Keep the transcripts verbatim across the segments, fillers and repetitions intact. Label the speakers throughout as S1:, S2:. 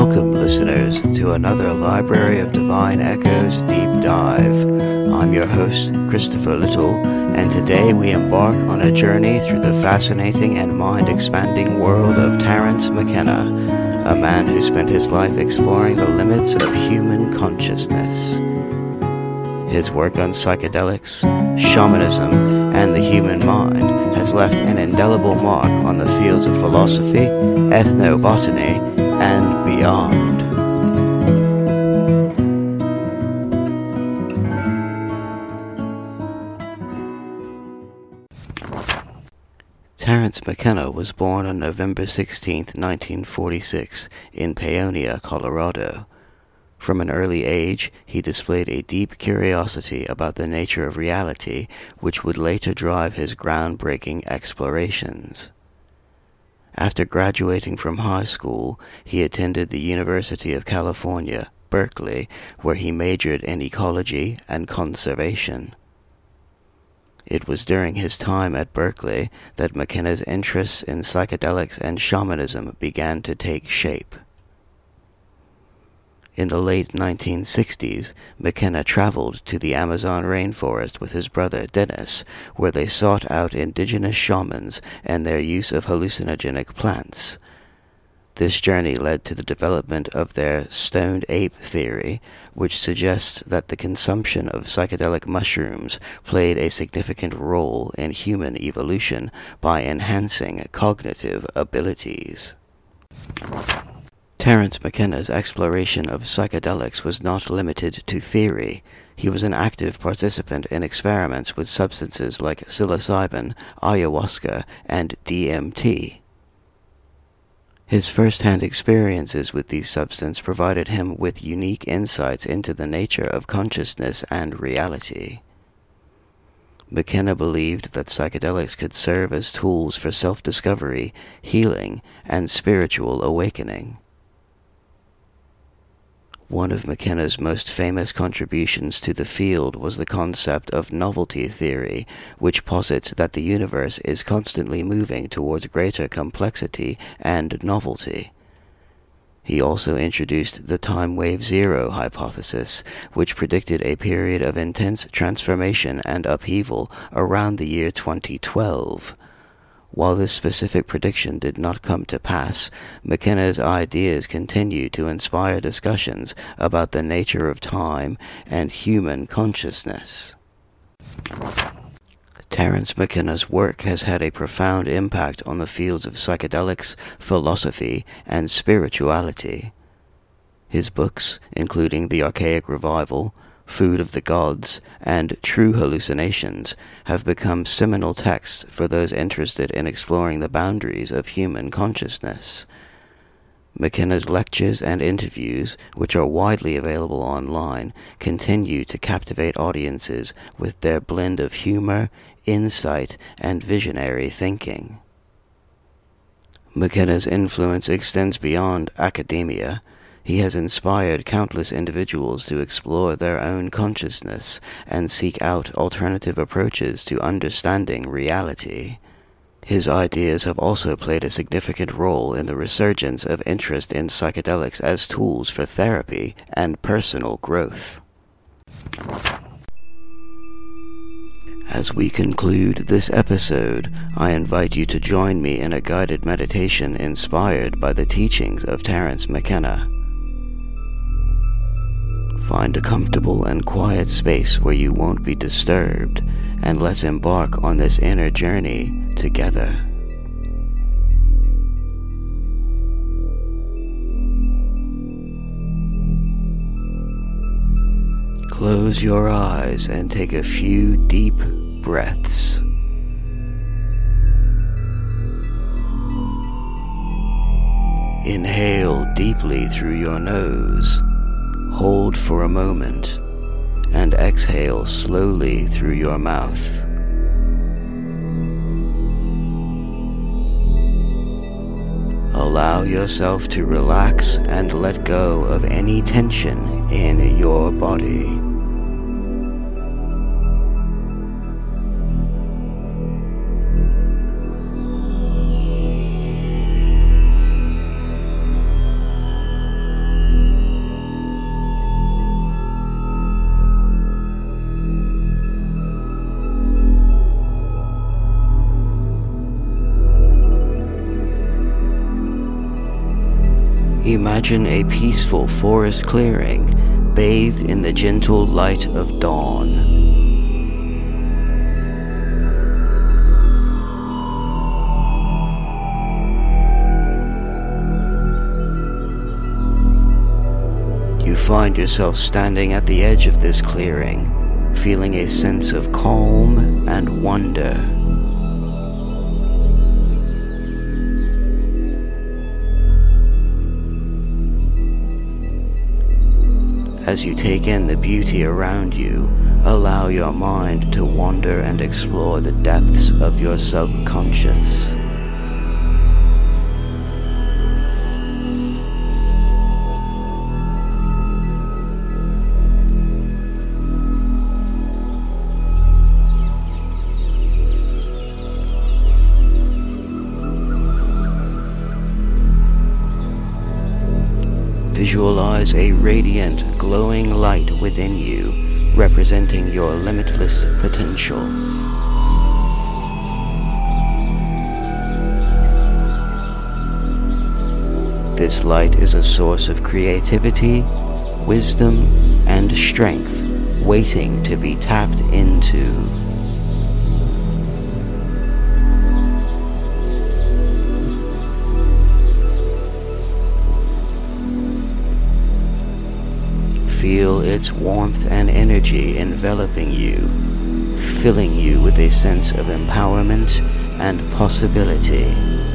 S1: Welcome, listeners, to another Library of Divine Echoes deep dive. I'm your host, Christopher Little, and today we embark on a journey through the fascinating and mind-expanding world of Terence McKenna, a man who spent his life exploring the limits of human consciousness. His work on psychedelics, shamanism, and the human mind has left an indelible mark on the fields of philosophy, ethnobotany, and beyond. Terence McKenna was born on November sixteenth, nineteen forty-six, in Paonia, Colorado. From an early age, he displayed a deep curiosity about the nature of reality, which would later drive his groundbreaking explorations. After graduating from high school, he attended the University of California, Berkeley, where he majored in ecology and conservation. It was during his time at Berkeley that McKenna's interests in psychedelics and shamanism began to take shape. In the late nineteen sixties, McKenna traveled to the Amazon rainforest with his brother Dennis, where they sought out indigenous shamans and their use of hallucinogenic plants. This journey led to the development of their stoned ape theory, which suggests that the consumption of psychedelic mushrooms played a significant role in human evolution by enhancing cognitive abilities. Terence McKenna's exploration of psychedelics was not limited to theory. He was an active participant in experiments with substances like psilocybin, ayahuasca, and D M T. His first-hand experiences with these substances provided him with unique insights into the nature of consciousness and reality. McKenna believed that psychedelics could serve as tools for self-discovery, healing, and spiritual awakening. One of McKenna's most famous contributions to the field was the concept of novelty theory, which posits that the universe is constantly moving towards greater complexity and novelty. He also introduced the time wave zero hypothesis, which predicted a period of intense transformation and upheaval around the year twenty twelve. While this specific prediction did not come to pass, McKenna's ideas continue to inspire discussions about the nature of time and human consciousness. Terence McKenna's work has had a profound impact on the fields of psychedelics, philosophy, and spirituality. His books, including The Archaic Revival, Food of the Gods, and True Hallucinations, have become seminal texts for those interested in exploring the boundaries of human consciousness. McKenna's lectures and interviews, which are widely available online, continue to captivate audiences with their blend of humor, insight, and visionary thinking. McKenna's influence extends beyond academia. He has inspired countless individuals to explore their own consciousness and seek out alternative approaches to understanding reality. His ideas have also played a significant role in the resurgence of interest in psychedelics as tools for therapy and personal growth. As we conclude this episode, I invite you to join me in a guided meditation inspired by the teachings of Terence McKenna. Find a comfortable and quiet space where you won't be disturbed, and let's embark on this inner journey together. Close your eyes and take a few deep breaths. Inhale deeply through your nose. Hold for a moment, and exhale slowly through your mouth. Allow yourself to relax and let go of any tension in your body. Imagine a peaceful forest clearing, bathed in the gentle light of dawn. You find yourself standing at the edge of this clearing, feeling a sense of calm and wonder. As you take in the beauty around you, allow your mind to wander and explore the depths of your subconscious. Visualize a radiant, glowing light within you, representing your limitless potential. This light is a source of creativity, wisdom, and strength, waiting to be tapped into. Feel its warmth and energy enveloping you, filling you with a sense of empowerment and possibility.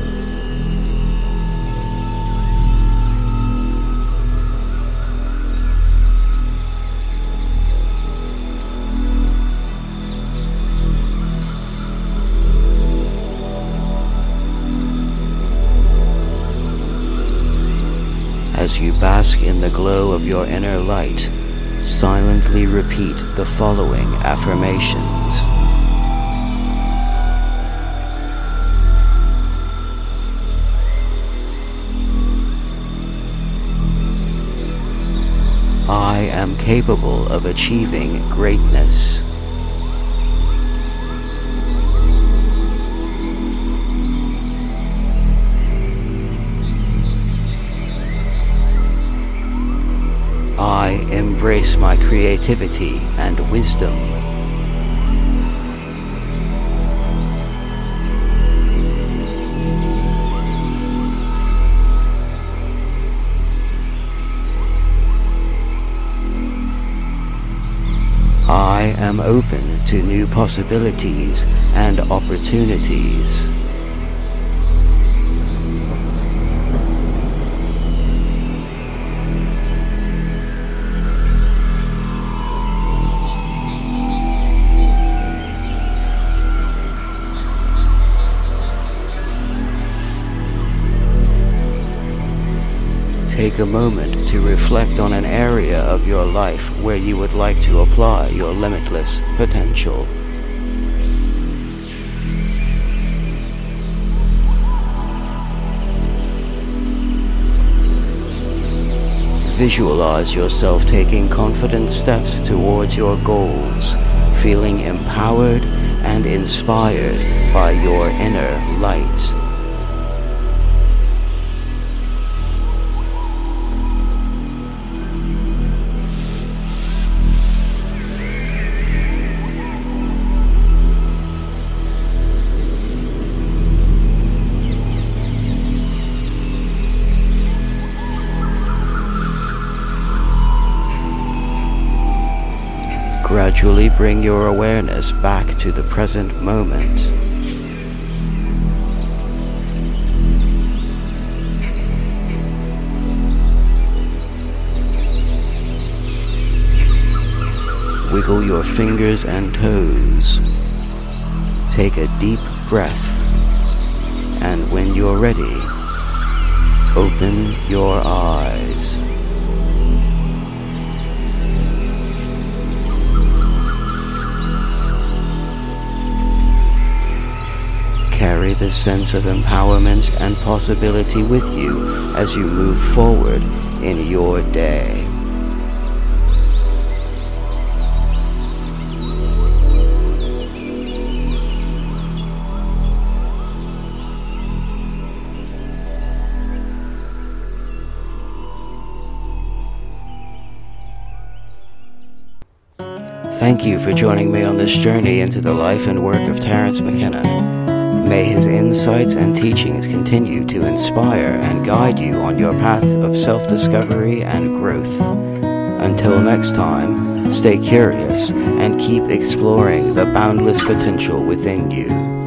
S1: As you bask in the glow of your inner light, silently repeat the following affirmations. I am capable of achieving greatness. I embrace my creativity and wisdom. I am open to new possibilities and opportunities. Take a moment to reflect on an area of your life where you would like to apply your limitless potential. Visualize yourself taking confident steps towards your goals, feeling empowered and inspired by your inner light. Gradually bring your awareness back to the present moment. Wiggle your fingers and toes. Take a deep breath, and when you're ready, open your eyes. Carry this sense of empowerment and possibility with you as you move forward in your day. Thank you for joining me on this journey into the life and work of Terence McKenna. May his insights and teachings continue to inspire and guide you on your path of self-discovery and growth. Until next time, stay curious and keep exploring the boundless potential within you.